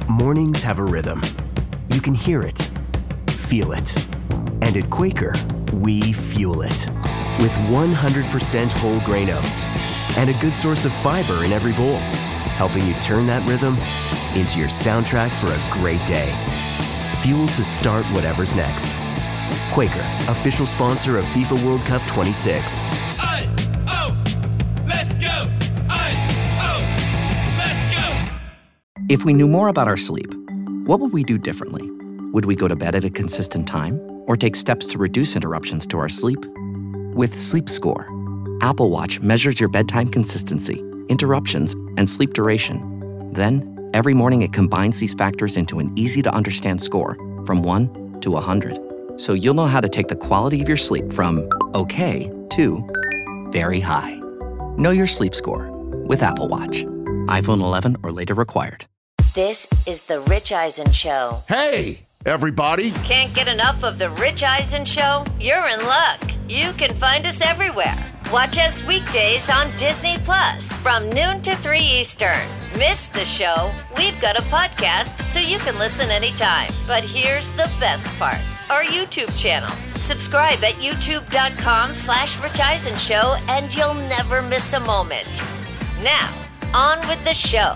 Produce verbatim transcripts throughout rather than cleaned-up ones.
Mornings have a rhythm. You can hear it, feel it. And at Quaker, we fuel it. With one hundred percent whole grain oats and a good source of fiber in every bowl, helping you turn that rhythm into your soundtrack for a great day. Fuel to start whatever's next. Quaker, official sponsor of FIFA World Cup twenty-six. I, oh, let's go! I, oh, let's go! If we knew more about our sleep, what would we do differently? Would we go to bed at a consistent time or take steps to reduce interruptions to our sleep? With Sleep Score, Apple Watch measures your bedtime consistency, interruptions, and sleep duration. Then, every morning it combines these factors into an easy-to-understand score from one to one hundred. So you'll know how to take the quality of your sleep from okay to very high. Know your sleep score with Apple Watch. iPhone eleven or later required. This is The Rich Eisen Show. Hey, everybody. Can't get enough of The Rich Eisen Show? You're in luck. You can find us everywhere. Watch us weekdays on Disney Plus from noon to three Eastern. Miss the show? We've got a podcast so you can listen anytime. But here's the best part. Our YouTube channel. Subscribe at youtube.com slash Rich Eisen Show and you'll never miss a moment. Now, on with the show.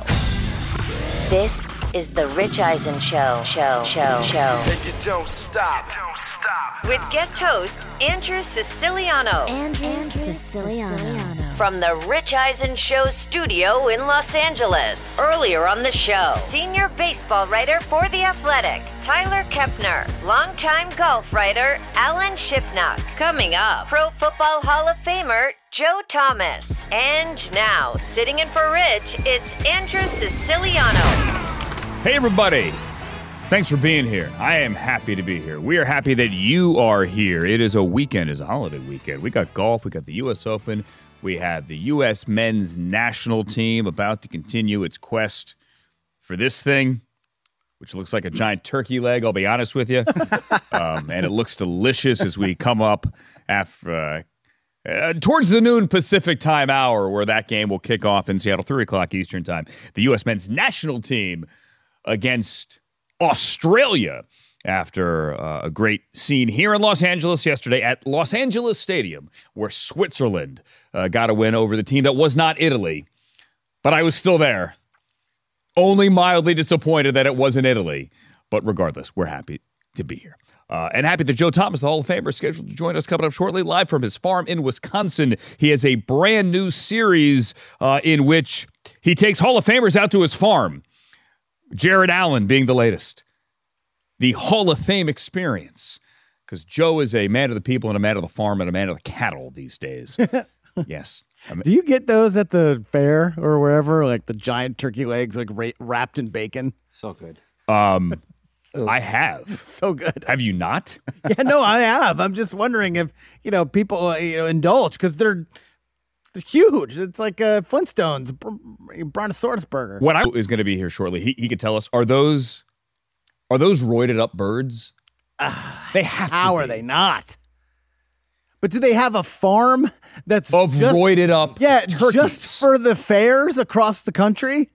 This is The Rich Eisen Show. Show, show, show. And you don't stop. Don't stop. With guest host Andrew Siciliano. Andrew Siciliano. From The Rich Eisen Show studio in Los Angeles. Earlier on the show, senior baseball writer for The Athletic, Tyler Kepner. Longtime golf writer, Alan Shipnuck. Coming up, Pro Football Hall of Famer, Joe Thomas. And now, sitting in for Rich, it's Andrew Siciliano. Hey, everybody. Thanks for being here. I am happy to be here. We are happy that you are here. It is a weekend. It's a holiday weekend. We got golf. We got the U S Open. We have the U S men's national team about to continue its quest for this thing, which looks like a giant turkey leg, I'll be honest with you. um, and it looks delicious as we come up after... Uh, Uh, towards the noon Pacific time hour, where that game will kick off in Seattle, three o'clock Eastern time. The U S men's national team against Australia after uh, a great scene here in Los Angeles yesterday at Los Angeles Stadium, where Switzerland uh, got a win over the team that was not Italy. But I was still there. Only mildly disappointed that it wasn't Italy. But regardless, we're happy to be here. Uh, and happy that Joe Thomas, the Hall of Famer, is scheduled to join us coming up shortly, live from his farm in Wisconsin. He has a brand new series uh, in which he takes Hall of Famers out to his farm. Jared Allen being the latest. The Hall of Fame experience. Because Joe is a man of the people and a man of the farm and a man of the cattle these days. Yes. I mean, do you get those at the fair or wherever? Like the giant turkey legs, like ra- wrapped in bacon? So good. Um... So, I have. So good. Have you not? Yeah, no, I have. I'm just wondering if, you know, people, uh, you know, indulge because they're, they're huge. It's like uh, Flintstones, Brontosaurus burger. What I is going to be here shortly. He he could tell us, are those are those roided up birds? Uh, they have How to are be. they not? But do they have a farm that's of just, roided up yeah, turkeys? Just for the fairs across the country?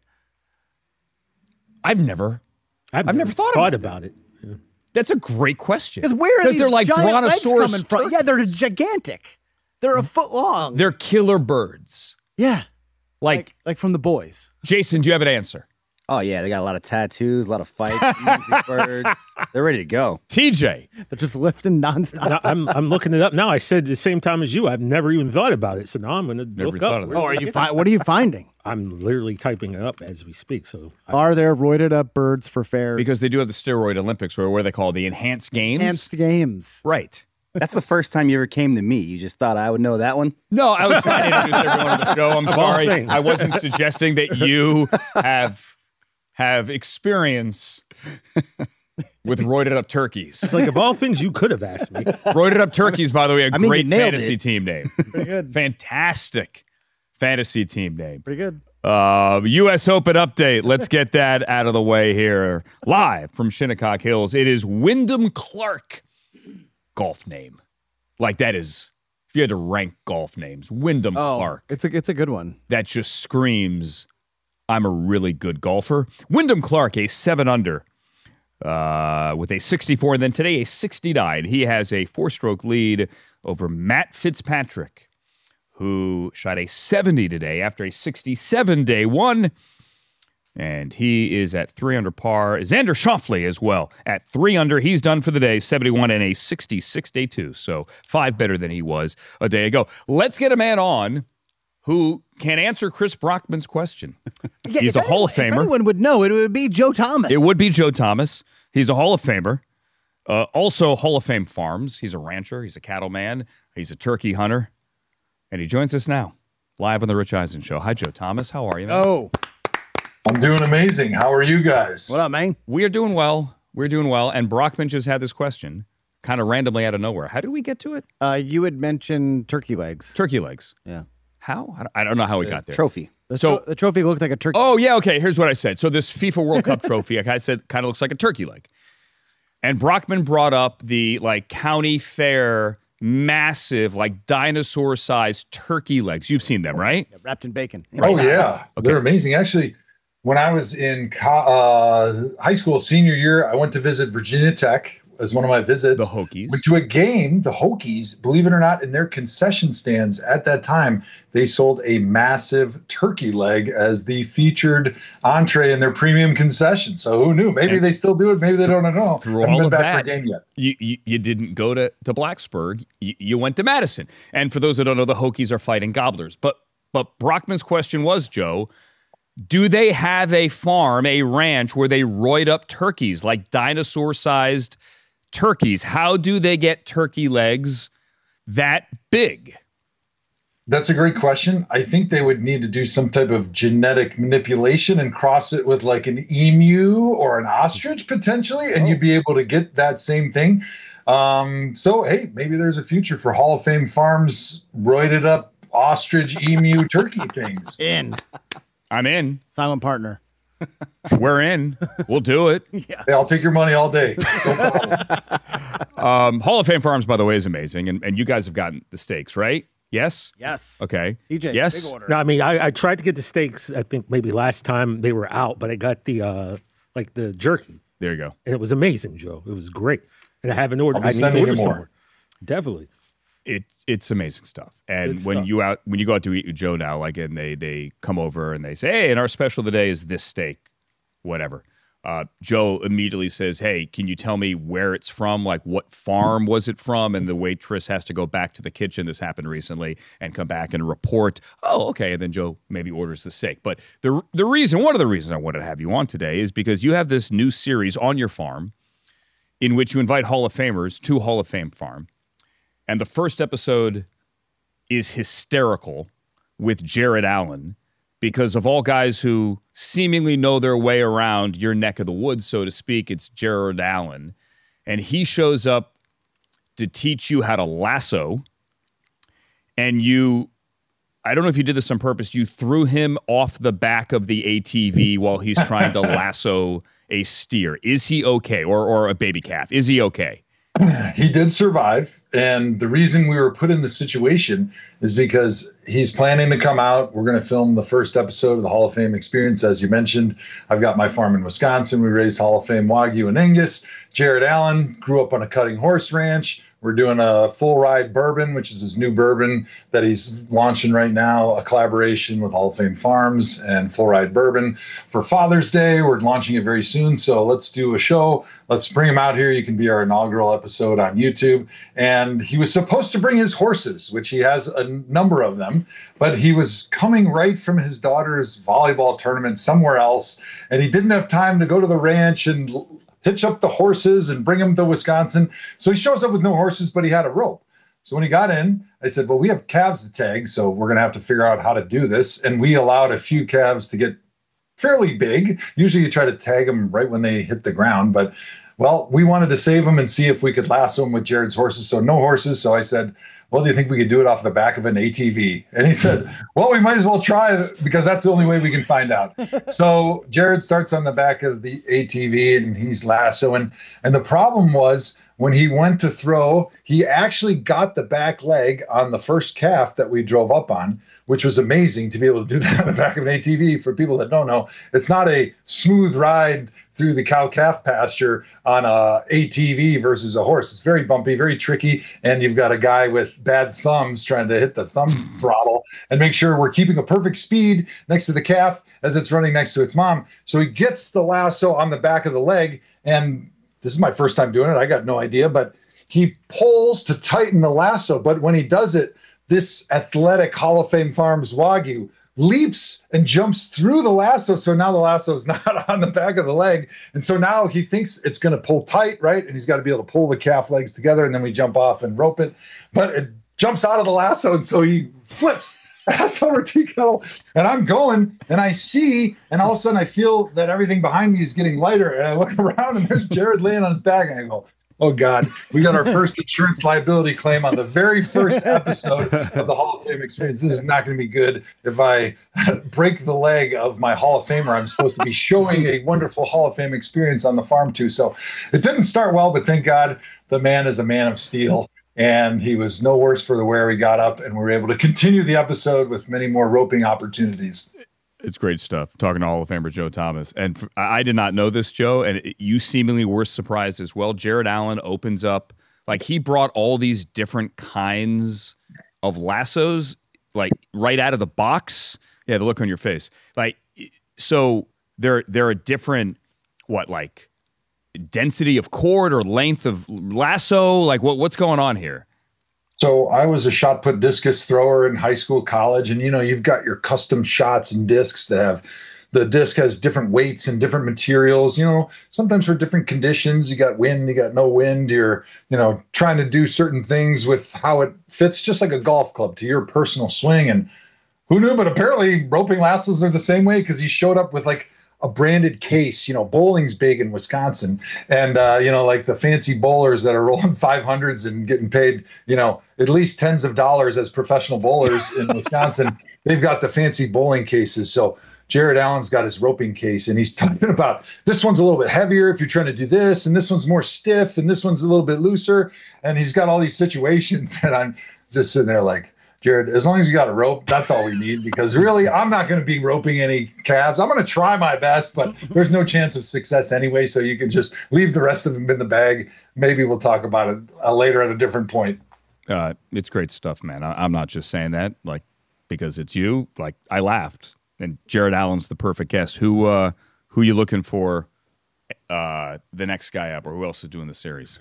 I've never I've, I've never, never thought, thought about about it. it. That's a great question. Because where are these they're like giant legs brontosaurus coming from? Yeah, they're gigantic. They're a foot long. They're killer birds. Yeah. Like, like, like from The Boys. Jason, do you have an answer? Oh, yeah. They got a lot of tattoos, a lot of fights, music birds. They're ready to go. T J. They're just lifting nonstop. Now, I'm I'm looking it up now. I said at the same time as you. I've never even thought about it. So now I'm going to Never look thought up. of that. Oh, are you fi- what are you finding? I'm literally typing it up as we speak. So I, Are there roided up birds for fairs? Because they do have the steroid Olympics, or what are they called? The enhanced games? Enhanced games. Right. That's the first time you ever came to me. You just thought I would know that one? No, I was trying to introduce everyone to the show. I'm Of all sorry. things. I wasn't suggesting that you have have experience with roided up turkeys. it's like of all things you could have asked me. Roided up turkeys, by the way, a I mean, you great nailed fantasy it. team name. Pretty good. Fantastic fantasy team name. Pretty good. Uh, U S Open update. Let's get that out of the way here. Live from Shinnecock Hills, it is Wyndham Clark. Golf name. Like that is, if you had to rank golf names, Wyndham Oh, Clark. it's a it's a good one. That just screams, I'm a really good golfer. Wyndham Clark, a seven under uh, with a sixty-four, and then today a sixty-nine. He has a four-stroke lead over Matt Fitzpatrick, who shot a seventy today after a sixty-seven day one. And he is at three under par. Xander Schauffele as well at three under. He's done for the day, seventy-one and a sixty-six day two. So five better than he was a day ago. Let's get a man on who can answer Chris Brockman's question. Yeah, He's a any, Hall of Famer. If anyone would know, it would be Joe Thomas. It would be Joe Thomas. He's a Hall of Famer. Uh, also Hall of Fame Farms. He's a rancher. He's a cattleman. He's a turkey hunter. And he joins us now, live on the Rich Eisen Show. Hi, Joe Thomas. How are you, man? Oh. I'm doing amazing. How are you guys? What up, man? We are doing well. We're doing well. And Brockman just had this question, kind of randomly out of nowhere. How did we get to it? Uh, you had mentioned turkey legs. Turkey legs. Yeah. How? I don't know how we got there. Trophy. The, So- tro- the trophy looked like a turkey. Oh, yeah, okay. Here's what I said. So this FIFA World Cup trophy, like I said, kind of looks like a turkey leg. And Brockman brought up the, like, county fair, massive, like, dinosaur-sized turkey legs. You've seen them, right? Yeah, wrapped in bacon. Oh, yeah. They're amazing. Actually, when I was in co- uh, high school senior year, I went to visit Virginia Tech as one of my visits. The Hokies. Went to a game, the Hokies, believe it or not, in their concession stands at that time, they sold a massive turkey leg as the featured entree in their premium concession. So who knew? Maybe And they still do it. Maybe they don't know. Through Haven't all been of back that, for a game yet. You, you you didn't go to, to Blacksburg. You, you went to Madison. And for those that don't know, the Hokies are fighting gobblers. But but Brockman's question was, Joe, do they have a farm, a ranch where they roid up turkeys, like dinosaur-sized turkeys? How do they get turkey legs that big? That's a great question. I think they would need to do some type of genetic manipulation and cross it with like an emu or an ostrich potentially, and Oh. you'd be able to get that same thing. Um, so, hey, maybe there's a future for Hall of Fame Farms roided up ostrich, emu, turkey things. In. I'm in. Silent partner. We're in. We'll do it. Yeah. Hey, I'll take your money all day. No problem. Um, Hall of Fame Farms, by the way, is amazing. And, and you guys have gotten the steaks, right? Yes? Yes. Okay. T J, Yes? big order. No, I mean, I, I tried to get the steaks. I think maybe last time they were out, but I got the uh, like the jerky, There you go. and it was amazing, Joe. It was great, and I haven't ordered. I'll be I need to sending order you some more. more. Definitely. It's it's amazing stuff. And Good when stuff. you out when you go out to eat with Joe now, like and they they come over and they say, hey, and our special today is this steak, whatever. Uh, Joe immediately says, hey, can you tell me where it's from? Like what farm was it from? And the waitress has to go back to the kitchen. This happened recently and come back and report. Oh, okay. And then Joe maybe orders the steak. But the the reason, one of the reasons I wanted to have you on today is because you have this new series on your farm in which you invite Hall of Famers to Hall of Fame Farm. And the first episode is hysterical with Jared Allen because of all guys who seemingly know their way around your neck of the woods, so to speak. It's Jared Allen. And he shows up to teach you how to lasso. And you, I don't know if you did this on purpose, you threw him off the back of the A T V while he's trying to lasso a steer. Is he okay? Or, or a baby calf? Is he okay? He did survive. And the reason we were put in this situation is because he's planning to come out. We're going to film the first episode of the Hall of Fame experience. As you mentioned, I've got my farm in Wisconsin. We raise Hall of Fame Wagyu and Angus. Jared Allen grew up on a cutting horse ranch. We're doing a full ride bourbon, which is his new bourbon that he's launching right now, a collaboration with Hall of Fame Farms and Full Ride Bourbon for Father's Day. We're launching it very soon. So let's do a show. Let's bring him out here. You can be our inaugural episode on YouTube. And he was supposed to bring his horses, which he has a number of them, but he was coming right from his daughter's volleyball tournament somewhere else. And he didn't have time to go to the ranch and hitch up the horses and bring them to Wisconsin. So he shows up with no horses, but he had a rope. So when he got in, I said, well, we have calves to tag, so we're going to have to figure out how to do this. And we allowed a few calves to get fairly big. Usually you try to tag them right when they hit the ground. But, well, we wanted to save them and see if we could lasso them with Jared's horses. So no horses. So I said, well, do you think we could do it off the back of an A T V? And he said, well, we might as well try because that's the only way we can find out. So Jared starts on the back of the A T V and he's lassoing. And the problem was when he went to throw, he actually got the back leg on the first calf that we drove up on, which was amazing to be able to do that on the back of an A T V. For people that don't know, it's not a smooth ride through the cow-calf pasture on a A T V versus a horse. It's very bumpy, very tricky, and you've got a guy with bad thumbs trying to hit the thumb throttle and make sure we're keeping a perfect speed next to the calf as it's running next to its mom. So he gets the lasso on the back of the leg, and this is my first time doing it. I got no idea, but he pulls to tighten the lasso. But when he does it, this athletic Hall of Fame Farms Wagyu leaps and jumps through the lasso. So now the lasso is not on the back of the leg. And so now he thinks it's going to pull tight, right? And he's got to be able to pull the calf legs together, and then we jump off and rope it. But it jumps out of the lasso, and so he flips ass over tea kettle. And I'm going, and I see, and all of a sudden I feel that everything behind me is getting lighter. And I look around, and there's Jared laying on his back, and I go, oh, God, we got our first insurance liability claim on the very first episode of the Hall of Fame Experience. This is not going to be good if I break the leg of my Hall of Famer. I'm supposed to be showing a wonderful Hall of Fame experience on the farm, too. So it didn't start well, but thank God the man is a man of steel. And he was no worse for the wear. He got up, and we were able to continue the episode with many more roping opportunities. It's great stuff. Talking to Hall of Famer Joe Thomas. And f- I did not know this, Joe, and it, you seemingly were surprised as well. Jared Allen opens up, like he brought all these different kinds of lassos, like right out of the box. Yeah, the look on your face. Like, so there, there are different, what, like density of cord or length of lasso? Like what, what's going on here? So I was a shot put discus thrower in high school, college, and you know, you've got your custom shots and discs that have the disc has different weights and different materials, you know, sometimes for different conditions. You got wind, you got no wind, you're, you know, trying to do certain things with how it fits, just like a golf club to your personal swing. And who knew, but apparently roping lassos are the same way, because he showed up with like a branded case. You know, bowling's big in Wisconsin, and uh, you know, like the fancy bowlers that are rolling five hundreds and getting paid, you know, at least tens of dollars as professional bowlers in Wisconsin. They've got the fancy bowling cases. So Jared Allen's got his roping case, and he's talking about this one's a little bit heavier if you're trying to do this, and this one's more stiff, and this one's a little bit looser. And he's got all these situations, and I'm just sitting there like, Jared, as long as you got a rope, that's all we need, because really, I'm not going to be roping any calves. I'm going to try my best, but there's no chance of success anyway. So you can just leave the rest of them in the bag. Maybe we'll talk about it uh, later at a different point. Uh, it's great stuff, man. I, I'm not just saying that like because it's you. Like I laughed, and Jared Allen's the perfect guest. Who uh, who you looking for? Uh, the next guy up, or who else is doing the series?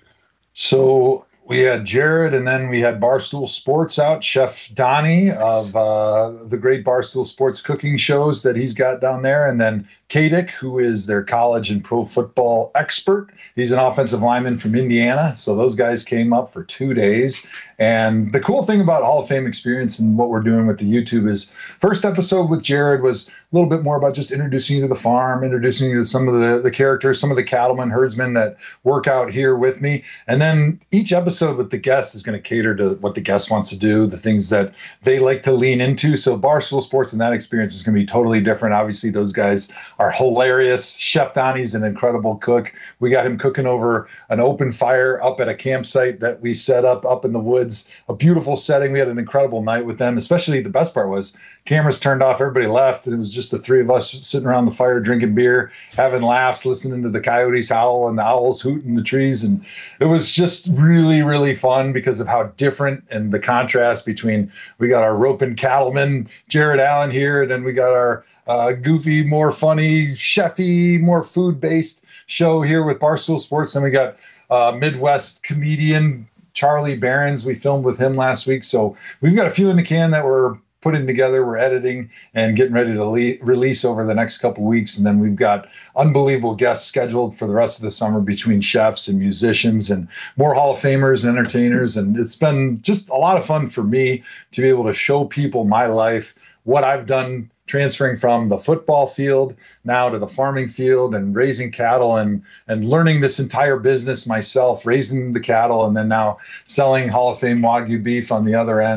So we had Jared, and then we had Barstool Sports out, Chef Donnie of uh, the great Barstool Sports cooking shows that he's got down there. And then Kadick, who is their college and pro football expert. He's an offensive lineman from Indiana. So those guys came up for two days. And the cool thing about Hall of Fame Experience and what we're doing with the YouTube is first episode with Jared was a little bit more about just introducing you to the farm, introducing you to some of the, the characters, some of the cattlemen, herdsmen that work out here with me. And then each episode with the guest is going to cater to what the guest wants to do, the things that they like to lean into. So Barstool Sports and that experience is going to be totally different. Obviously, those guys are hilarious. Chef Donnie's an incredible cook. We got him cooking over an open fire up at a campsite that we set up up in the woods. A beautiful setting. We had an incredible night with them. Especially the best part was cameras turned off, everybody left, and it was just the three of us sitting around the fire, drinking beer, having laughs, listening to the coyotes howl and the owls hoot in the trees. And it was just really, really fun because of how different and the contrast between we got our roping cattleman, Jared Allen here, and then we got our uh, goofy, more funny, chefy, more food-based show here with Barstool Sports. And we got uh, Midwest comedian Charlie Barons. We filmed with him last week. So we've got a few in the can that we're putting together, we're editing and getting ready to le- release over the next couple of weeks. And then we've got unbelievable guests scheduled for the rest of the summer between chefs and musicians and more Hall of Famers and entertainers. And it's been just a lot of fun for me to be able to show people my life, what I've done transferring from the football field now to the farming field and raising cattle and, and learning this entire business myself, raising the cattle, and then now selling Hall of Fame Wagyu beef on the other end.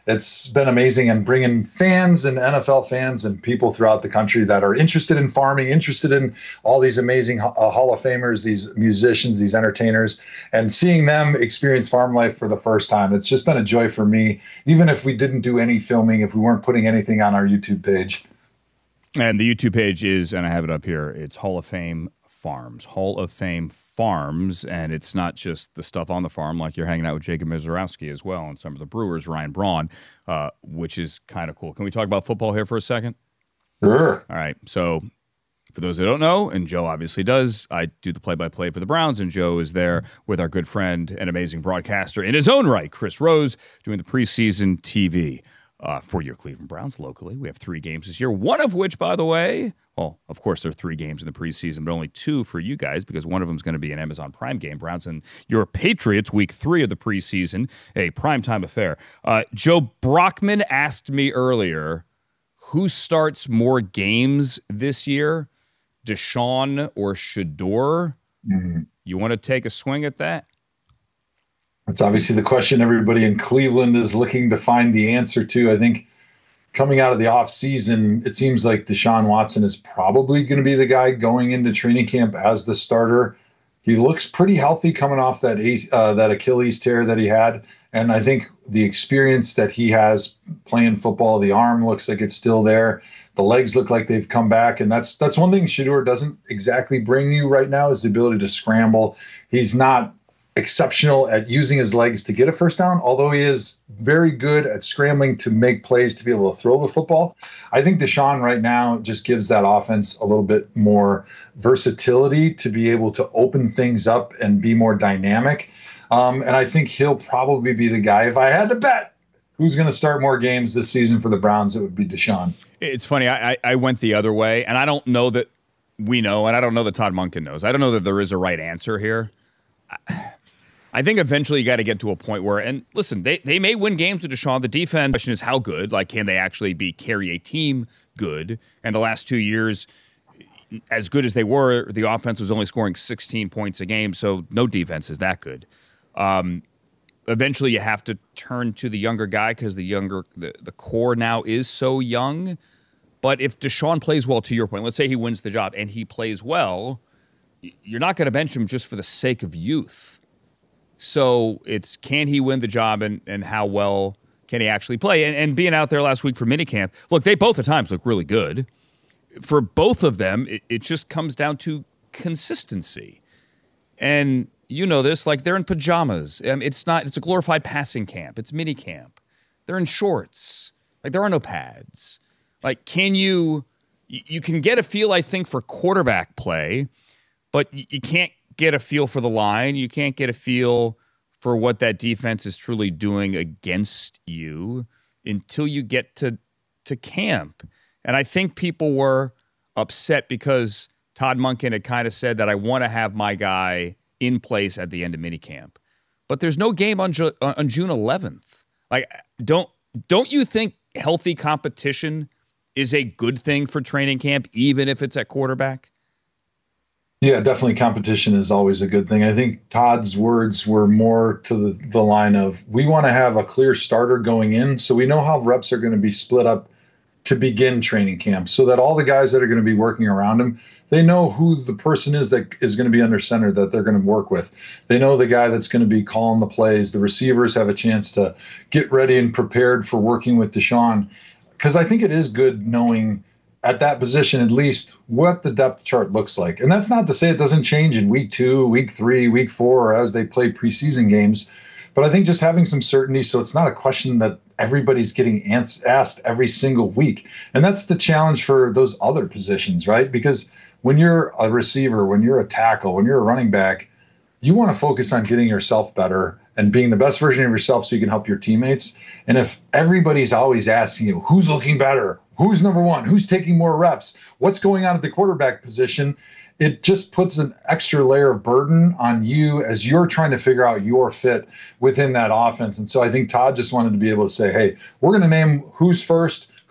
it's been amazing, and bringing fans and N F L fans and people throughout the country that are interested in farming, interested in all these amazing uh, Hall of Famers, these musicians, these entertainers, and seeing them experience farm life for the first time. It's just been a joy for me, even if we didn't do any filming, if we weren't putting anything on our YouTube page. And the YouTube page is, and I have it up here, it's Hall of Fame Farms. Hall of Fame Farms, and it's not just the stuff on the farm, like you're hanging out with Jacob Mizorowski as well, and some of the brewers, Ryan Braun, uh, which is kind of cool. Can we talk about football here for a second? Sure. All right. So for those that don't know, and Joe obviously does, I do the play-by-play for the Browns, and Joe is there with our good friend and amazing broadcaster in his own right, Chris Rose, doing the preseason T V. Uh, for your Cleveland Browns locally. We have three games this year, one of which, by the way, well, of course, there are three games in the preseason, but only two for you guys because one of them is going to be an Amazon Prime game. Browns and your Patriots, week three of the preseason, a primetime affair. Uh, Joe Brockman asked me earlier, who starts more games this year, Deshaun or Shedeur? Mm-hmm. You want to take a swing at that? That's obviously the question everybody in Cleveland is looking to find the answer to. I think coming out of the offseason, it seems like Deshaun Watson is probably going to be the guy going into training camp as the starter. He looks pretty healthy coming off that uh, that Achilles tear that he had. And I think the experience that he has playing football, the arm looks like it's still there. The legs look like they've come back. And that's that's one thing Shedeur doesn't exactly bring you right now is the ability to scramble. He's not exceptional at using his legs to get a first down, although he is very good at scrambling to make plays to be able to throw the football. I think Deshaun right now just gives that offense a little bit more versatility to be able to open things up and be more dynamic. Um, and I think he'll probably be the guy. If I had to bet who's going to start more games this season for the Browns, it would be Deshaun. It's funny. I, I went the other way, and I don't know that we know, and I don't know that Todd Monken knows. I don't know that there is a right answer here. I, I think eventually you got to get to a point where, and listen, they, they may win games with Deshaun. The defense question is how good. Like, can they actually be carry a team good? And the last two years, as good as they were, the offense was only scoring sixteen points a game, so no defense is that good. Um, eventually you have to turn to the younger guy because the younger the, the core now is so young. But if Deshaun plays well, to your point, let's say he wins the job and he plays well, you're not going to bench him just for the sake of youth. So it's can he win the job and, and how well can he actually play? And, and being out there last week for minicamp, look, they both at times look really good. For both of them, it, it just comes down to consistency. And you know this, like they're in pajamas. I mean, it's not, it's a glorified passing camp. It's minicamp. They're in shorts. Like there are no pads. Like can you, you can get a feel, I think, for quarterback play, but you can't get a feel for the line. You can't get a feel for what that defense is truly doing against you until you get to to camp. And I think people were upset because Todd Monken had kind of said that I want to have my guy in place at the end of minicamp. But there's no game on Ju- on June eleventh. Like don't don't you think healthy competition is a good thing for training camp, even if it's at quarterback? Yeah, definitely competition is always a good thing. I think Todd's words were more to the, the line of, we want to have a clear starter going in so we know how reps are going to be split up to begin training camp so that all the guys that are going to be working around him, they know who the person is that is going to be under center that they're going to work with. They know the guy that's going to be calling the plays. The receivers have a chance to get ready and prepared for working with Deshaun. Because I think it is good knowing at that position, at least, what the depth chart looks like. And that's not to say it doesn't change in week two, week three, week four, or as they play preseason games. But I think just having some certainty so it's not a question that everybody's getting asked every single week. And that's the challenge for those other positions, right? Because when you're a receiver, when you're a tackle, when you're a running back, you want to focus on getting yourself better and being the best version of yourself so you can help your teammates. And if everybody's always asking you, who's looking better? Who's number one? Who's taking more reps? What's going on at the quarterback position? It just puts an extra layer of burden on you as you're trying to figure out your fit within that offense. And so I think Todd just wanted to be able to say, hey, we're going to name who's first,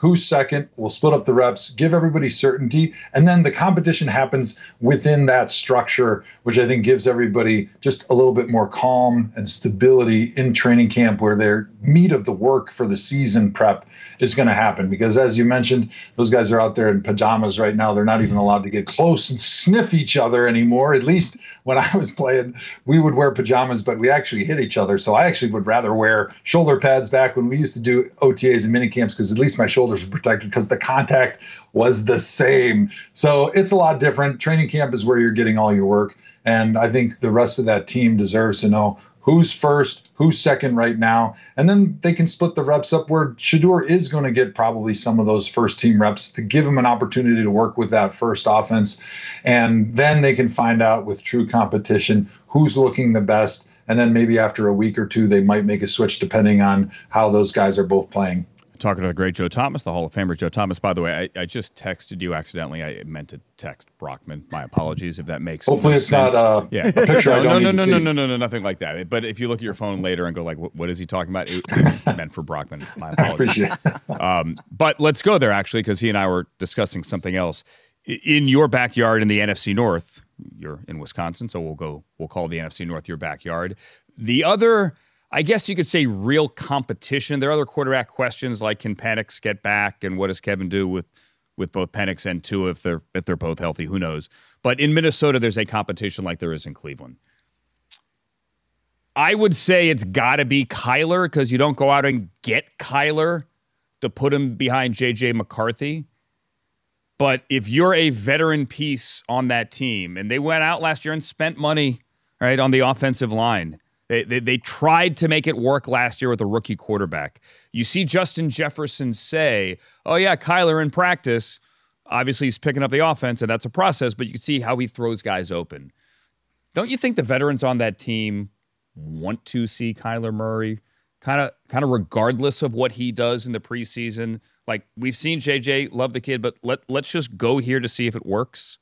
who's second. We'll split up the reps, give everybody certainty, and then the competition happens within that structure, which I think gives everybody just a little bit more calm and stability in training camp, where their meat of the work for the season prep is going to happen. Because as you mentioned, those guys are out there in pajamas right now. They're not even allowed to get close and sniff each other anymore. At least when I was playing, we would wear pajamas, but we actually hit each other. So I actually would rather wear shoulder pads back when we used to do O T As and mini camps, because at least my shoulders were protected because the contact was the same. So it's a lot different. Training camp is where you're getting all your work. And I think the rest of that team deserves to know who's first, who's second right now. And then they can split the reps up where Shedeur is going to get probably some of those first team reps to give him an opportunity to work with that first offense. And then they can find out with true competition who's looking the best. And then maybe after a week or two, they might make a switch depending on how those guys are both playing. Talking to the great Joe Thomas, the Hall of Famer Joe Thomas. By the way, I, I just texted you accidentally. I meant to text Brockman. My apologies if that makes Hopefully no it's sense. not uh, yeah. a picture I no, don't no, need no, to no, see. no, no, no, nothing like that. But if you look at your phone later and go like, what, what is he talking about? It, it meant for Brockman. My I apologies. appreciate it. Um, but let's go there, actually, because he and I were discussing something else. I- In your backyard in the N F C North, you're in Wisconsin, so we'll go. We'll call the N F C North your backyard. The other, I guess you could say, real competition. There are other quarterback questions like, can Penix get back, and what does Kevin do with with both Penix and Tua if they're if they're both healthy? Who knows? But in Minnesota, there's a competition like there is in Cleveland. I would say it's got to be Kyler, because you don't go out and get Kyler to put him behind J J McCarthy. But if you're a veteran piece on that team, and they went out last year and spent money, right, on the offensive line. They, they they tried to make it work last year with a rookie quarterback. You see Justin Jefferson say, oh, yeah, Kyler in practice, obviously he's picking up the offense, and that's a process, but you can see how he throws guys open. Don't you think the veterans on that team want to see Kyler Murray kind of kind of regardless of what he does in the preseason? Like, we've seen J J, love the kid, but let, let's just go here to see if it works.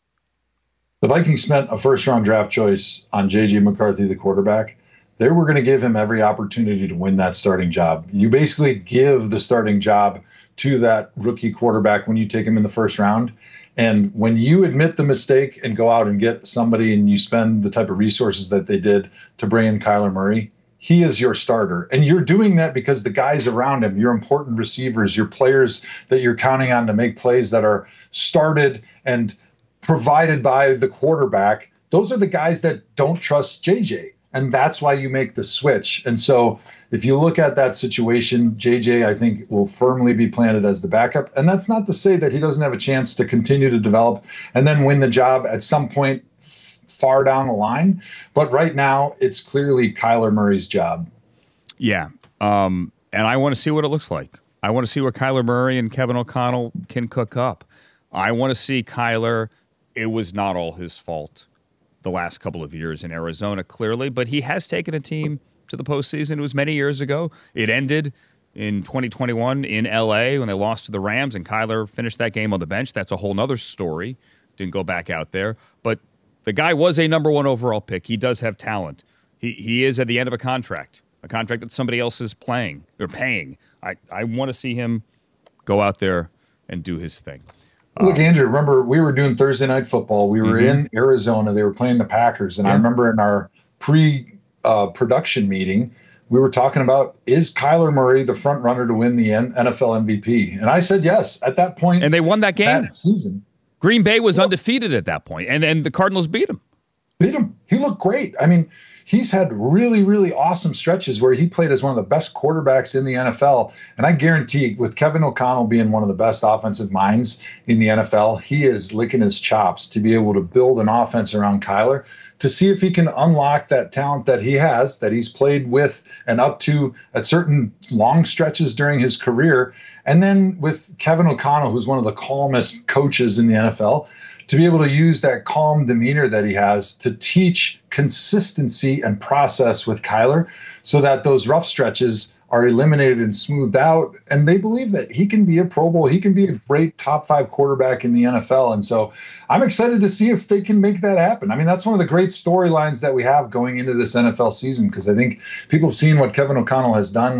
The Vikings spent a first-round draft choice on J J McCarthy, the quarterback. They were going to give him every opportunity to win that starting job. You basically give the starting job to that rookie quarterback when you take him in the first round. And when you admit the mistake and go out and get somebody and you spend the type of resources that they did to bring in Kyler Murray, he is your starter. And you're doing that because the guys around him, your important receivers, your players that you're counting on to make plays that are started and provided by the quarterback, those are the guys that don't trust J J. And that's why you make the switch. And so if you look at that situation, J J, I think, will firmly be planted as the backup. And that's not to say that he doesn't have a chance to continue to develop and then win the job at some point f- far down the line. But right now, it's clearly Kyler Murray's job. Yeah. Um, and I want to see what it looks like. I want to see what Kyler Murray and Kevin O'Connell can cook up. I want to see Kyler. It was not all his fault the last couple of years in Arizona, clearly, but he has taken a team to the postseason. It was many years ago. It ended in twenty twenty-one in L A when they lost to the Rams, and Kyler finished that game on the bench. That's a whole nother story. Didn't go back out there. But the guy was a number one overall pick. He does have talent. He he is at the end of a contract, a contract that somebody else is playing or paying. I, I want to see him go out there and do his thing. Look, Andrew, remember we were doing Thursday Night Football. We were mm-hmm. in Arizona. They were playing the Packers. And yeah. I remember in our pre-production uh, meeting, we were talking about, is Kyler Murray the front runner to win the N F L M V P? And I said yes at that point. And they won that game? That season. Green Bay was well, undefeated at that point, and then the Cardinals beat him. Beat him. He looked great. I mean, he's had really, really awesome stretches where he played as one of the best quarterbacks in the N F L. And I guarantee, with Kevin O'Connell being one of the best offensive minds in the N F L, he is licking his chops to be able to build an offense around Kyler to see if he can unlock that talent that he has, that he's played with and up to at certain long stretches during his career. And then with Kevin O'Connell, who's one of the calmest coaches in the N F L, to be able to use that calm demeanor that he has to teach consistency and process with Kyler so that those rough stretches are eliminated and smoothed out. And they believe that he can be a Pro Bowl. He can be a great top five quarterback in the N F L. And so I'm excited to see if they can make that happen. I mean, that's one of the great storylines that we have going into this N F L season, because I think people have seen what Kevin O'Connell has done with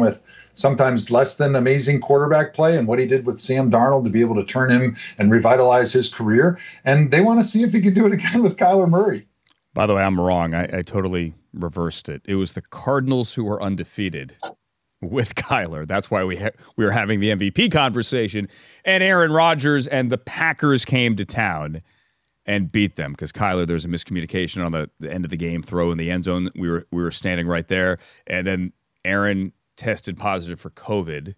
sometimes less than amazing quarterback play, and what he did with Sam Darnold to be able to turn him and revitalize his career. And they want to see if he can do it again with Kyler Murray. By the way, I'm wrong. I, I totally reversed it. It was the Cardinals who were undefeated with Kyler. That's why we ha- we were having the M V P conversation. And Aaron Rodgers and the Packers came to town and beat them because Kyler, there was a miscommunication on the, the end of the game, throw in the end zone. We were we were standing right there, and then Aaron tested positive for COVID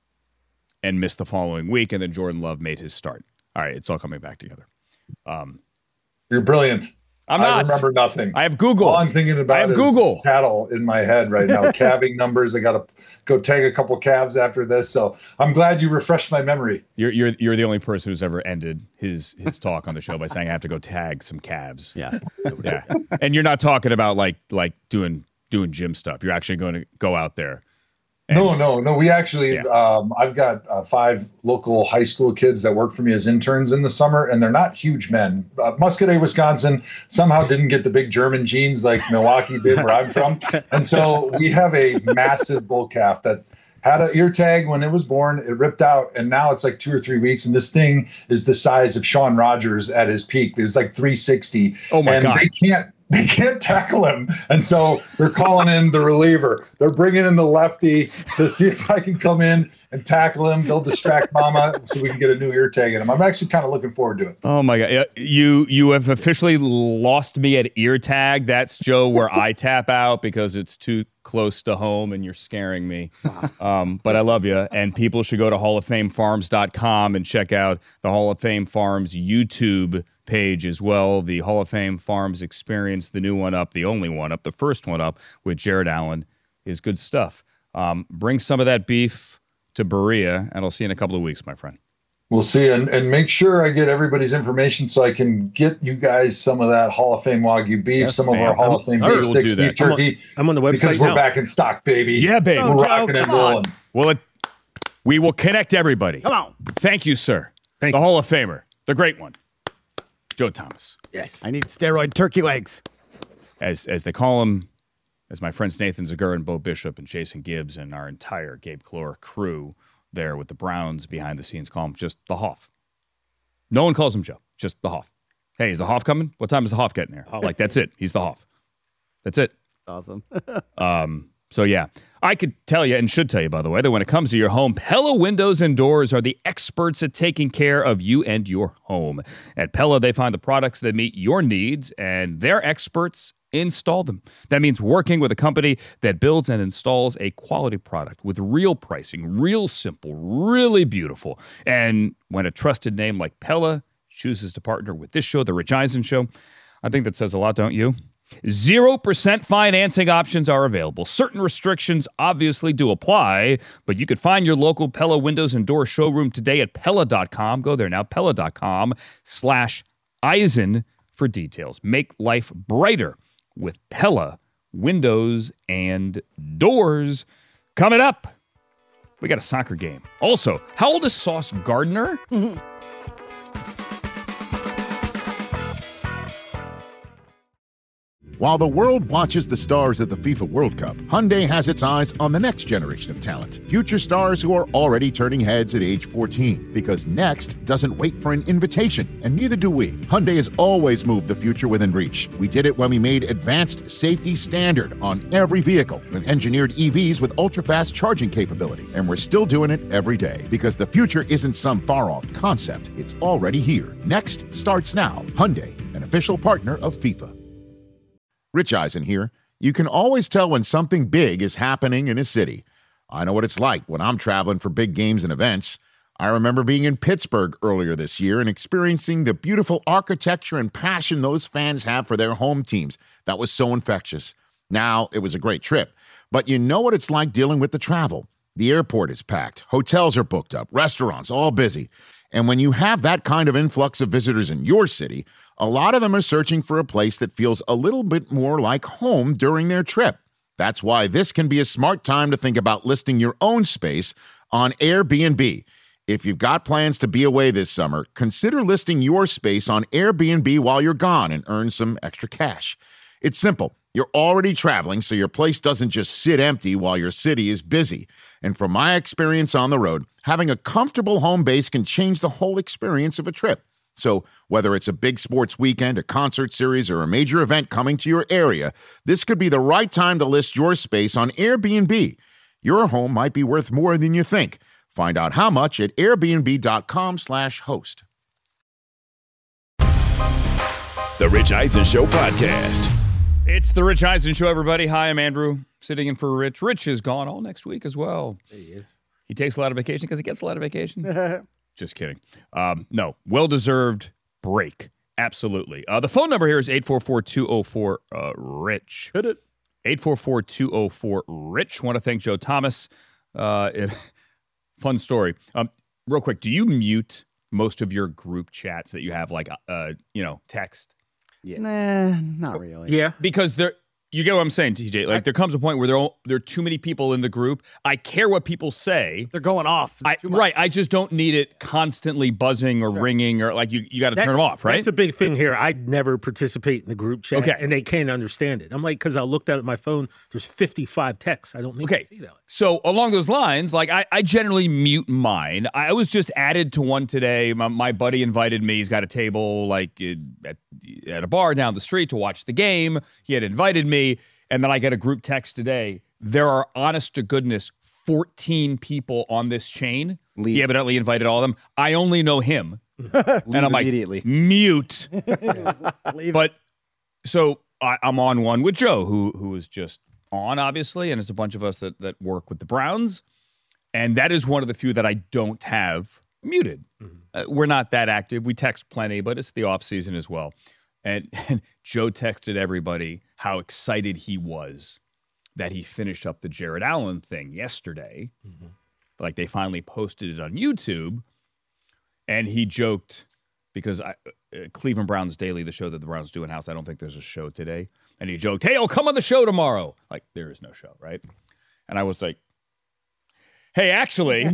and missed the following week, and then Jordan Love made his start. All right, it's all coming back together. Um, You're brilliant. I'm not. I remember nothing. I have Google. All I'm thinking about I have is Google. cattle in my head right now, calving numbers. I got to go tag a couple calves after this. So I'm glad you refreshed my memory. You're you're you're the only person who's ever ended his his talk on the show by saying I have to go tag some calves. Yeah, yeah. And you're not talking about like like doing doing gym stuff. You're actually going to go out there. And, no, no, no. We actually, yeah. um, I've got uh, five local high school kids that work for me as interns in the summer, and they're not huge men. Uh, Muscadet, Wisconsin, somehow didn't get the big German genes like Milwaukee did, where I'm from. And so we have a massive bull calf that had an ear tag when it was born. It ripped out, and now it's like two or three weeks. And this thing is the size of Sean Rogers at his peak. It's like three sixty. Oh my and God. They can't. They can't tackle him. And so they're calling in the reliever. They're bringing in the lefty to see if I can come in and tackle him. They'll distract Mama so we can get a new ear tag in him. I'm actually kind of looking forward to it. Oh, my God. You you have officially lost me at ear tag. That's, Joe, where I tap out because it's too close to home and you're scaring me. Um, but I love you. And people should go to hall of fame farms dot com and check out the Hall of Fame Farms YouTube page as well. The Hall of Fame Farms Experience, the new one up, the only one up, the first one up with Jared Allen is good stuff. Um, bring some of that beef to Berea, and I'll see you in a couple of weeks, my friend. We'll see. And, and make sure I get everybody's information so I can get you guys some of that Hall of Fame Wagyu beef, Yes, some of Sam. our Hall I'm of Fame sorry, beef we'll sticks, do that. beef turkey. I'm on the website because we're now. back in stock, baby. Yeah, baby. We're Oh, Joe, rocking and come on. rolling. Well, it, we will connect everybody. Come on. Thank you, sir. Thank the you. Hall of Famer, the great one, Joe Thomas. Yes. I need steroid turkey legs. As as they call him, as my friends Nathan Zagur and Bo Bishop and Jason Gibbs and our entire Gabe Clore crew there with the Browns behind the scenes call him just the Hoff. No one calls him Joe, just the Hoff. Hey, is the Hoff coming? What time is the Hoff getting here? Like, that's it. He's the Hoff. That's it. Awesome. Um, so, yeah, I could tell you and should tell you, by the way, that when it comes to your home, Pella Windows and Doors are the experts at taking care of you and your home. At Pella, they find the products that meet your needs, and their experts install them. That means working with a company that builds and installs a quality product with real pricing, real simple, really beautiful. And when a trusted name like Pella chooses to partner with this show, The Rich Eisen Show, I think that says a lot, don't you? zero percent financing options are available. Certain restrictions obviously do apply, but you could find your local Pella Windows and Door showroom today at Pella dot com. Go there now, Pella dot com slash Eisen for details. Make life brighter with Pella Windows and Doors. Coming up, we got a soccer game. Also, how old is Sauce Gardner? While the world watches the stars at the FIFA World Cup, Hyundai has its eyes on the next generation of talent. Future stars who are already turning heads at age fourteen. Because next doesn't wait for an invitation, and neither do we. Hyundai has always moved the future within reach. We did it when we made advanced safety standard on every vehicle and engineered E Vs with ultra-fast charging capability. And we're still doing it every day. Because the future isn't some far-off concept. It's already here. Next starts now. Hyundai, an official partner of FIFA. Rich Eisen here. You can always tell when something big is happening in a city. I know what it's like when I'm traveling for big games and events. I remember being in Pittsburgh earlier this year and experiencing the beautiful architecture and passion those fans have for their home teams. That was so infectious. Now, it was a great trip. But you know what it's like dealing with the travel. The airport is packed. Hotels are booked up. Restaurants all busy. And when you have that kind of influx of visitors in your city, a lot of them are searching for a place that feels a little bit more like home during their trip. That's why this can be a smart time to think about listing your own space on Airbnb. If you've got plans to be away this summer, consider listing your space on Airbnb while you're gone and earn some extra cash. It's simple. You're already traveling, so your place doesn't just sit empty while your city is busy. And from my experience on the road, having a comfortable home base can change the whole experience of a trip. So whether it's a big sports weekend, a concert series, or a major event coming to your area, this could be the right time to list your space on Airbnb. Your home might be worth more than you think. Find out how much at airbnb.com slash host. The Rich Eisen Show podcast. It's the Rich Eisen Show, everybody. Hi, I'm Andrew, sitting in for Rich. Rich is gone all next week as well. There he is. He takes a lot of vacation because he gets a lot of vacation. Just kidding. Um, no, well-deserved break. Absolutely. Uh, the phone number here is eight four four, two oh four, RICH. Hit it. eight four four, two oh four, RICH. Want to thank Joe Thomas. Uh, it, fun story. Um, real quick, do you mute most of your group chats that you have, like, uh, you know, text? Yeah. Nah, not really. Yeah. Because there, you get what I'm saying, T J. Like, there comes a point where there are, there are too many people in the group. I care what people say. They're going off. I, right. I just don't need it constantly buzzing or sure. ringing or like you, you got to turn them off, right? That's a big thing here. I never participate in the group chat, okay. and they can't understand it. I'm like, because I looked at my phone, there's fifty-five texts. I don't need okay. to see that. So along those lines, like I, I generally mute mine. I was just added to one today. My, my buddy invited me. He's got a table like at, at a bar down the street to watch the game. He had invited me. And then I get a group text today. There are, honest to goodness, fourteen people on this chain. Leave. He evidently invited all of them. I only know him. And I'm like, immediately. Mute. But so I, I'm on one with Joe, who who is just on, obviously. And it's a bunch of us that, that work with the Browns. And that is one of the few that I don't have muted. Mm-hmm. Uh, we're not that active. We text plenty, but it's the off season as well. And, and Joe texted everybody how excited he was that he finished up the Jared Allen thing yesterday. Mm-hmm. Like they finally posted it on YouTube. And he joked, because I, uh, Cleveland Browns Daily, the show that the Browns do in-house, I don't think there's a show today. And he joked, hey, I'll come on the show tomorrow. Like, there is no show, right? And I was like, hey, actually,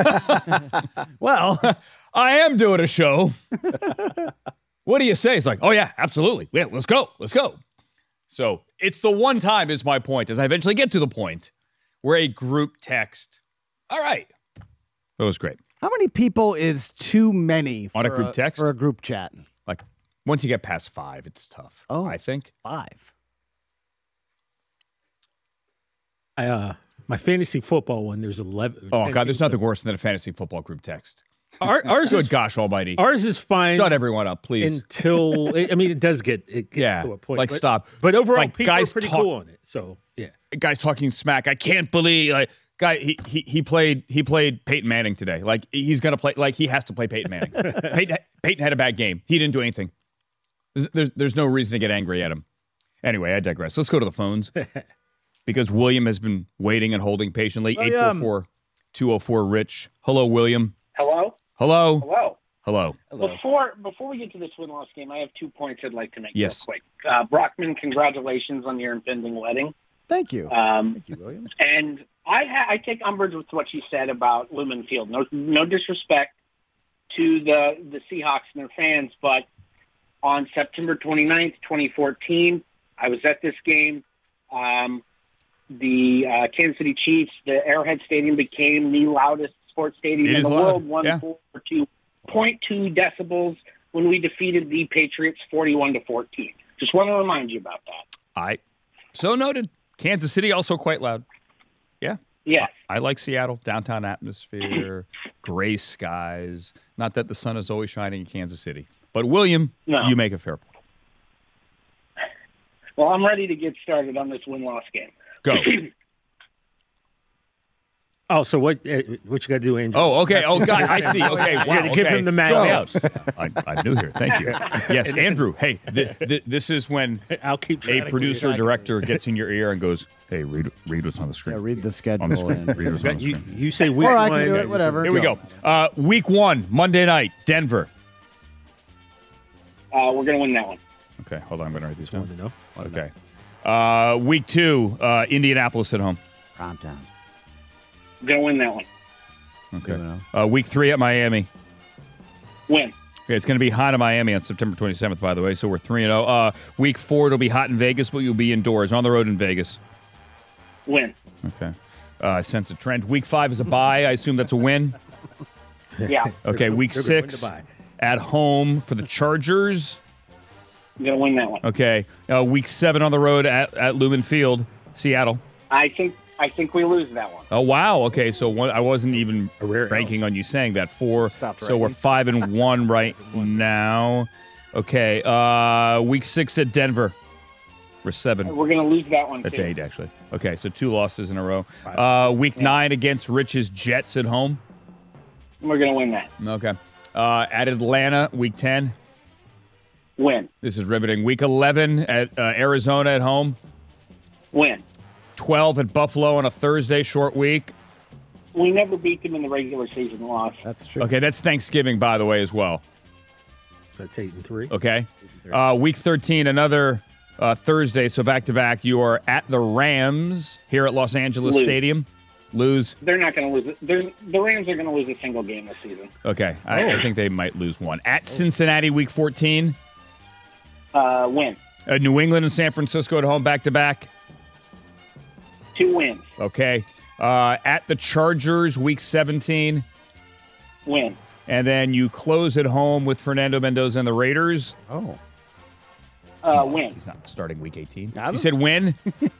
well, I am doing a show. What do you say? It's like, oh, yeah, absolutely. Yeah, let's go. Let's go. So it's the one time is my point, as I eventually get to the point where a group text, all right. That was great. How many people is too many for on a group text? For a group chat? Like, once you get past five, it's tough. Oh, I think. Five. I, uh, my fantasy football one, there's eleven. Oh, God, there's nothing worse than a fantasy football group text. Our, ours Good is, gosh almighty. Ours is fine. Shut everyone up, please. Until, I mean, it does get, it gets yeah, to a point. like, but, stop. But overall, like, people guys are pretty talk, cool on it. So, yeah. Guys talking smack. I can't believe, like, guy, he he he played he played Peyton Manning today. Like, he's going to play, like, he has to play Peyton Manning. Peyton, Peyton had a bad game. He didn't do anything. There's, there's, there's no reason to get angry at him. Anyway, I digress. Let's go to the phones. Because William has been waiting and holding patiently. eight four four, two oh four, RICH. Hello, William. Hello? Hello. Hello. Hello. Before before we get to this win-loss game, I have two points I'd like to make yes. real quick. Uh, Brockman, congratulations on your impending wedding. Thank you. Um, Thank you, William. And I ha- I take umbrage with what you said about Lumen Field. No no disrespect to the, the Seahawks and their fans, but on September twenty-ninth, twenty fourteen, I was at this game. Um, the uh, Kansas City Chiefs, the Arrowhead Stadium became the loudest sports stadium it in the loud. world, one yeah. forty-two point two decibels when we defeated the Patriots forty-one to fourteen. Just want to remind you about that. I so noted. Kansas City also quite loud. Yeah. Yes. I, I like Seattle, downtown atmosphere, gray skies. Not that the sun is always shining in Kansas City. But William, no. you make a fair point. Well, I'm ready to get started on this win-loss game. Go. Oh, so what? Uh, what you got to do, Andrew? Oh, okay. Oh, God, I see. Okay, wow. You got to give okay. him the math. I, I'm new here. Thank you. Yes, Andrew. Hey, th- th- this is when I'll keep a producer director gets in your ear and goes, "Hey, read read what's on the screen. Yeah, read the schedule. On the screen. Read what's on the you, screen. you say week or I one. can do it. Whatever. Here we go. Uh, week one, Monday night, Denver. Uh, we're going to win that one. Okay, hold on. I'm going to write these Just down. wanted to know. Okay. Uh, week two, uh, Indianapolis at home. Prime time. We're going to win that one. Okay. Uh, week three at Miami. Win. Okay, it's going to be hot in Miami on September twenty-seventh, by the way, so we're three and oh. Uh, week four, it'll be hot in Vegas, but you'll be indoors. On the road in Vegas. Win. Okay. Uh, I sense a trend. Week five is a bye. I assume that's a win? Yeah. Okay, week six at home for the Chargers. I'm going to win that one. Okay. Uh, week seven on the road at, at Lumen Field, Seattle. I think I think we lose that one. Oh, wow. Okay, so one, I wasn't even ranking on you saying that. Four. Stopped So we're writing. five and one right now. Okay. Uh, week six at Denver. We're seven. We're going to lose that one, That's too. eight, actually. Okay, so two losses in a row. Uh, week nine against Rich's Jets at home. We're going to win that. Okay. Uh, at Atlanta, week ten. Win. This is riveting. Week eleven at uh, Arizona at home. Win. twelve at Buffalo on a Thursday, short week. We never beat them in the regular season loss. That's true. Okay, that's Thanksgiving, by the way, as well. So it's eight and three. Okay. Uh, week thirteen, another uh, Thursday, so back-to-back. You are at the Rams here at Los Angeles Lose. Stadium. Lose. They're not going to lose it. They're, the Rams are going to lose a single game this season. Okay, I, Oh. I think they might lose one. At Cincinnati, week fourteen. Uh, win. Uh, New England and San Francisco at home, back-to-back. Two wins. Okay. Uh, at the Chargers, week seventeen. Win. And then you close at home with Fernando Mendoza and the Raiders. Oh. Uh, win. He's not starting week eighteen. I You don't- said win?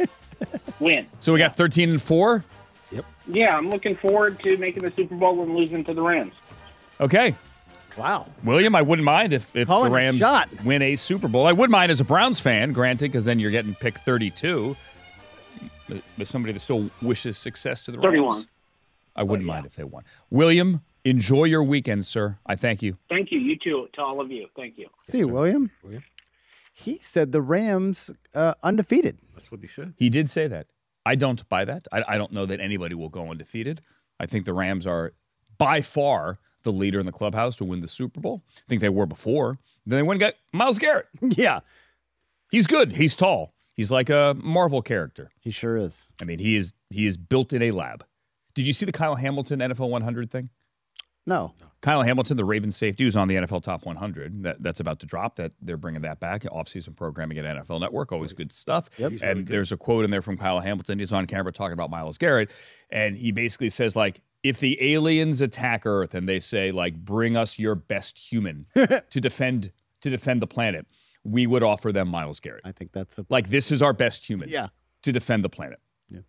Win. So we got thirteen and four? Yeah, I'm looking forward to making the Super Bowl and losing to the Rams. Okay. Wow. William, I wouldn't mind if, if the Calling a Rams shot. win a Super Bowl. I would mind as a Browns fan, granted, because then you're getting pick thirty-two. But, but somebody that still wishes success to the Rams. thirty-one. I wouldn't mind if they won. William, enjoy your weekend, sir. I thank you. Thank you. You too. To all of you. Thank you. See you, William. William? He said the Rams uh, undefeated. That's what he said. He did say that. I don't buy that. I, I don't know that anybody will go undefeated. I think the Rams are by far the leader in the clubhouse to win the Super Bowl. I think they were before. Then they went and got Myles Garrett. Yeah. He's good. He's tall. He's like a Marvel character. He sure is. I mean, he is he is built in a lab. Did you see the Kyle Hamilton N F L one hundred thing? No. Kyle Hamilton, the Ravens safety, who's on the N F L Top one hundred. That, that's about to drop. That they're bringing that back. Off-season programming at N F L Network. Always good stuff. Yep. And really there's a quote in there from Kyle Hamilton. He's on camera talking about Myles Garrett. And he basically says, like, if the aliens attack Earth and they say, like, bring us your best human to defend to defend the planet, we would offer them Myles Garrett. I think that's a... Like, this is our best human Yeah. to defend the planet. Yeah.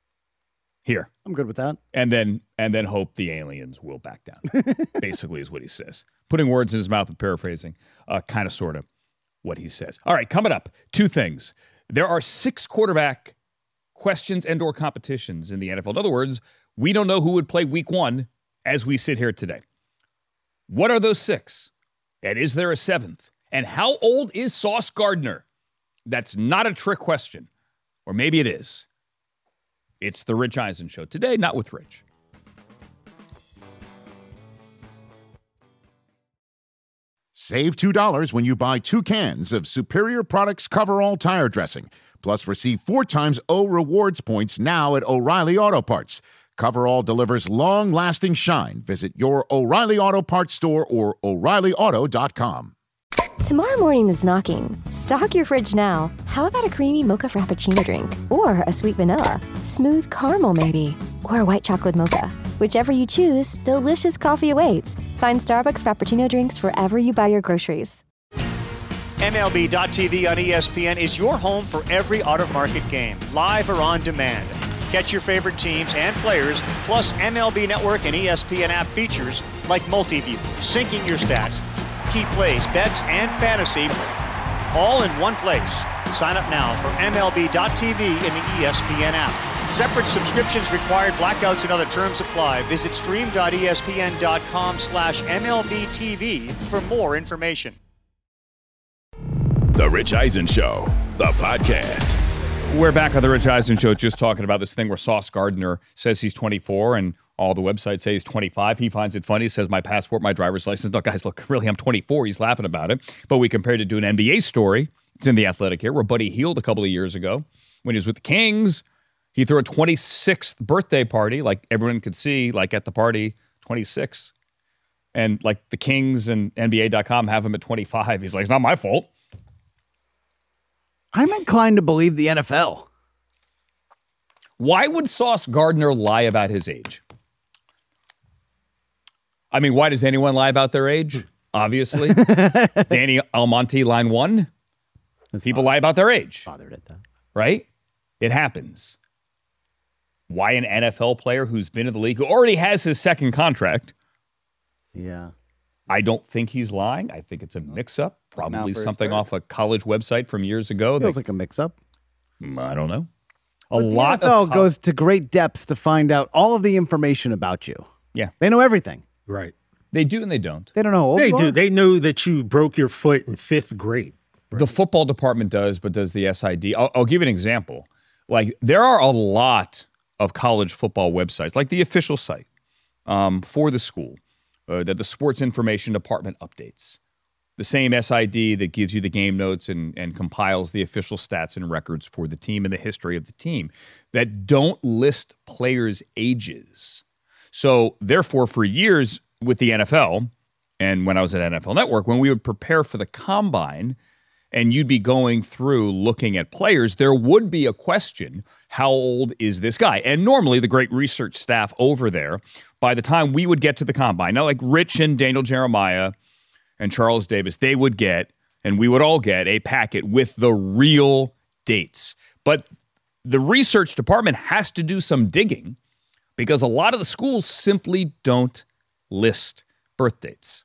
Here. I'm good with that. And then and then hope the aliens will back down. Basically is what he says. Putting words in his mouth and paraphrasing, uh, kind of, sort of, what he says. All right, coming up, two things. There are six quarterback questions and or competitions in the N F L. In other words, we don't know who would play week one as we sit here today. What are those six? And is there a seventh? And how old is Sauce Gardner? That's not a trick question. Or maybe it is. It's the Rich Eisen Show. Today, not with Rich. Save two dollars when you buy two cans of Superior Products Coverall Tire Dressing. Plus, receive four times O Rewards points now at O'Reilly Auto Parts. Coverall delivers long-lasting shine. Visit your O'Reilly Auto Parts store or O'Reilly Auto dot com. Tomorrow morning is knocking. Stock your fridge now. How about a creamy mocha frappuccino drink? Or a sweet vanilla? Smooth caramel, maybe? Or a white chocolate mocha? Whichever you choose, delicious coffee awaits. Find Starbucks Frappuccino drinks wherever you buy your groceries. M L B dot T V on E S P N is your home for every out-of-market game, live or on demand. Catch your favorite teams and players, plus M L B Network and E S P N app features like Multiview, syncing your stats, key plays, bets, and fantasy, all in one place. Sign up now for M L B dot T V in the E S P N app. Separate subscriptions required. Blackouts and other terms apply. Visit stream dot E S P N dot com slash M L B T V for more information. The Rich Eisen Show, the podcast. We're back on the Rich Eisen Show, just talking about this thing where Sauce Gardner says he's twenty-four and all the websites say he's twenty-five. He finds it funny. He says, my passport, my driver's license. No, guys, look, really, I'm twenty-four. He's laughing about it. But we compared it to an N B A story. It's in The Athletic here, where Buddy Hield a couple of years ago, when he was with the Kings, he threw a twenty-sixth birthday party, like everyone could see, like at the party, twenty-six. And like the Kings and N B A dot com have him at twenty-five. He's like, it's not my fault. I'm inclined to believe the N F L. Why would Sauce Gardner lie about his age? I mean, why does anyone lie about their age? Obviously. Danny Almonte, line one. His People father, lie about their age. Father did that. Right? It happens. Why an N F L player who's been in the league, who already has his second contract? Yeah. I don't think he's lying. I think it's a mix-up. Probably something off a college website from years ago. Feels like a mix-up. I don't know. A but lot the N F L of goes to great depths to find out all of the information about you. Yeah. They know everything. Right. They do and they don't. They don't know. They do. They know that you broke your foot in fifth grade. Right. The football department does, but does the S I D. I'll, I'll give you an example. Like, there are a lot of college football websites, like the official site um, for the school, uh, that the sports information department updates. The same S I D that gives you the game notes and, and compiles the official stats and records for the team and the history of the team, that don't list players' ages. So, therefore, for years with the N F L, and when I was at N F L Network, when we would prepare for the combine and you'd be going through looking at players, there would be a question, how old is this guy? And normally the great research staff over there, by the time we would get to the combine, now like Rich and Daniel Jeremiah and Charles Davis, they would get, and we would all get, a packet with the real dates. But the research department has to do some digging because a lot of the schools simply don't list birth dates.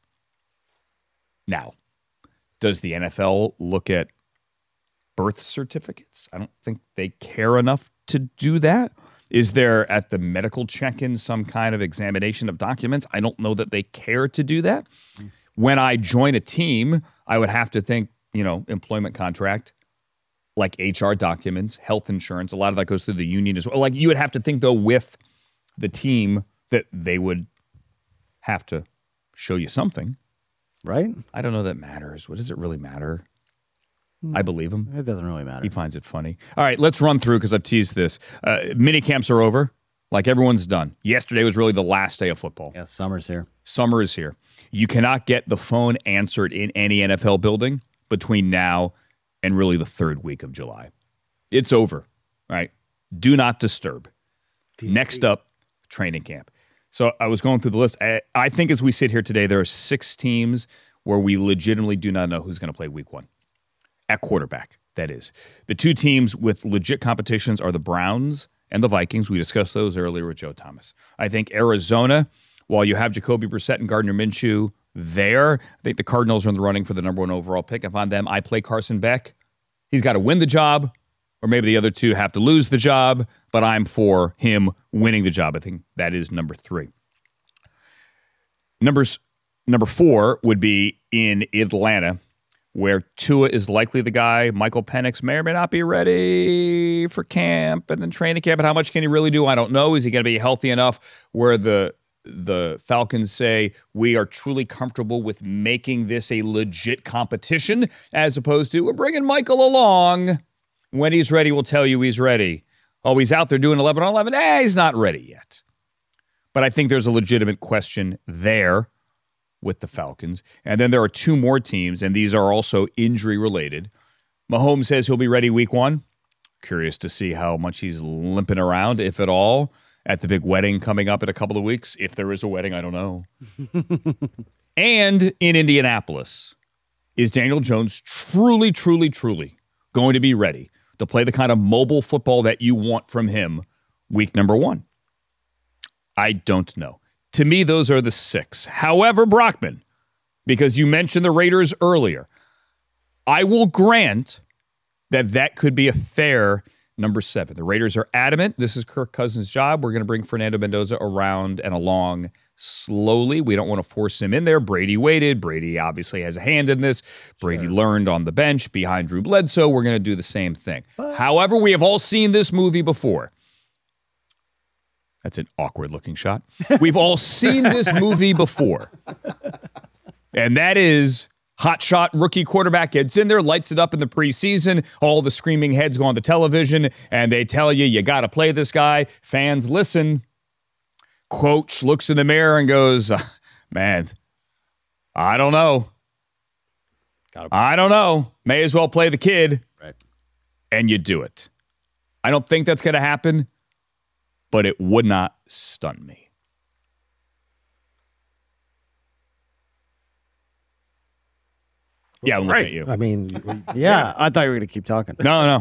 Now, does the N F L look at birth certificates? I don't think they care enough to do that. Is there at the medical check-in some kind of examination of documents? I don't know that they care to do that. Mm. When I join a team, I would have to think, you know, employment contract, like H R documents, health insurance. A lot of that goes through the union as well. Like, you would have to think, though, with the team that they would have to show you something. Right? I don't know that matters. What does it really matter? I believe him. It doesn't really matter. He finds it funny. All right, let's run through because I've teased this. Uh, mini camps are over. Like, everyone's done. Yesterday was really the last day of football. Yeah, summer's here. Summer is here. You cannot get the phone answered in any N F L building between now and really the third week of July. It's over, right? Do not disturb. Next up, training camp. So I was going through the list. I, I think as we sit here today, there are six teams where we legitimately do not know who's going to play week one. At quarterback, that is. The two teams with legit competitions are the Browns and the Vikings. We discussed those earlier with Joe Thomas. I think Arizona, while you have Jacoby Brissett and Gardner Minshew there, I think the Cardinals are in the running for the number one overall pick. If I'm them, I play Carson Beck. He's got to win the job, or maybe the other two have to lose the job, but I'm for him winning the job. I think that is number three. Numbers, number four would be in Atlanta, where Tua is likely the guy. Michael Penix may or may not be ready for camp and then training camp. And how much can he really do? I don't know. Is he going to be healthy enough where the the Falcons say we are truly comfortable with making this a legit competition, as opposed to we're bringing Michael along. When he's ready, we'll tell you he's ready. Oh, he's out there doing eleven on eleven. Eh, he's not ready yet. But I think there's a legitimate question there with the Falcons. And then there are two more teams, and these are also injury-related. Mahomes says he'll be ready week one. Curious to see how much he's limping around, if at all, at the big wedding coming up in a couple of weeks. If there is a wedding, I don't know. And in Indianapolis, is Daniel Jones truly, truly, truly going to be ready to play the kind of mobile football that you want from him week number one? I don't know. To me, those are the six. However, Brockman, because you mentioned the Raiders earlier, I will grant that that could be a fair number seven. The Raiders are adamant this is Kirk Cousins' job. We're going to bring Fernando Mendoza around and along slowly. We don't want to force him in there. Brady waited. Brady obviously has a hand in this. Brady sure. learned on the bench behind Drew Bledsoe. We're going to do the same thing. But however, we have all seen this movie before. That's an awkward-looking shot. We've all seen this movie before. And that is hotshot rookie quarterback gets in there, lights it up in the preseason. All the screaming heads go on the television, and they tell you, you got to play this guy. Fans listen. Coach looks in the mirror and goes, man, I don't know. I don't know. May as well play the kid. Right. And you do it. I don't think that's going to happen, but it would not stun me. Yeah, I'm looking at you. I mean, yeah, I thought you were going to keep talking. No, no.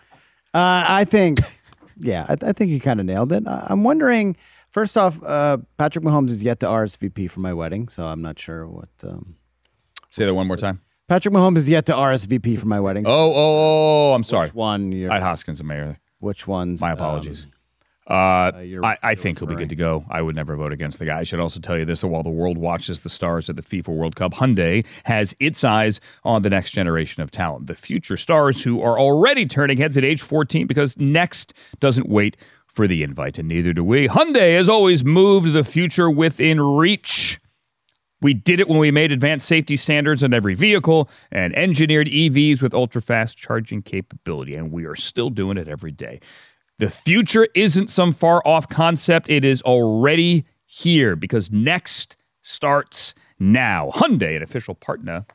Uh, I think, yeah, I, I think you kind of nailed it. I, I'm wondering, first off, uh, Patrick Mahomes is yet to R S V P for my wedding, so I'm not sure what. Um, Say that one more time. Patrick Mahomes is yet to R S V P for my wedding. Oh, oh, oh, I'm sorry. Which one? You're, I had Hoskins and Mayor. Which ones? My apologies. Um, uh, uh, you're- I, I you're think he'll be referring. good to go. I would never vote against the guy. I should also tell you this: that while the world watches the stars at the FIFA World Cup, Hyundai has its eyes on the next generation of talent, the future stars who are already turning heads at age fourteen, because next doesn't wait for the invite, and neither do we. Hyundai has always moved the future within reach. We did it when we made advanced safety standards on every vehicle and engineered E Vs with ultra-fast charging capability, and we are still doing it every day. The future isn't some far-off concept. It is already here, because next starts now. Hyundai, an official partner,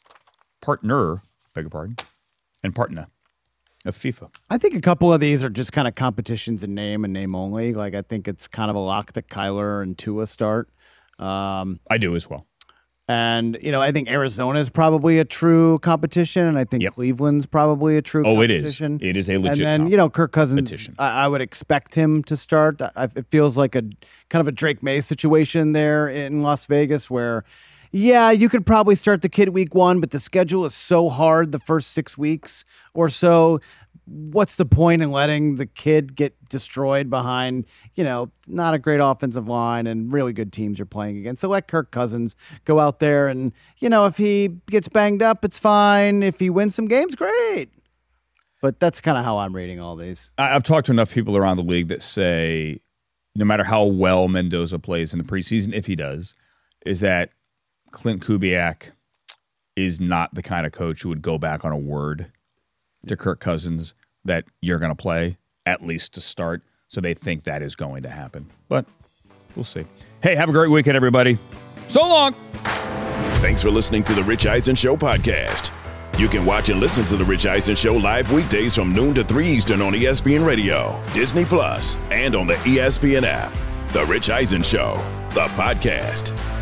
partner, beg your pardon, and partner of FIFA. I think a couple of these are just kind of competitions in name and name only. Like, I think it's kind of a lock that Kyler and Tua start. Um, I do as well. And, you know, I think Arizona is probably a true competition, and I think Cleveland's probably a true Oh, it is. competition. It is a legit And then, you know, Kirk Cousins, I, I would expect him to start. I, it feels like a kind of a Drake May situation there in Las Vegas where, yeah, you could probably start the kid week one, but the schedule is so hard the first six weeks or so. What's the point in letting the kid get destroyed behind, you know, not a great offensive line and really good teams you're playing against? So let Kirk Cousins go out there and, you know, if he gets banged up, it's fine. If he wins some games, great. But that's kind of how I'm reading all these. I- I've talked to enough people around the league that say no matter how well Mendoza plays in the preseason, if he does, is that Clint Kubiak is not the kind of coach who would go back on a word to Kirk Cousins that you're going to play, at least to start. So they think that is going to happen. But we'll see. Hey, have a great weekend, everybody. So long. Thanks for listening to the Rich Eisen Show podcast. You can watch and listen to the Rich Eisen Show live weekdays from noon to three Eastern on E S P N Radio, Disney Plus, and on the E S P N app. The Rich Eisen Show, the podcast.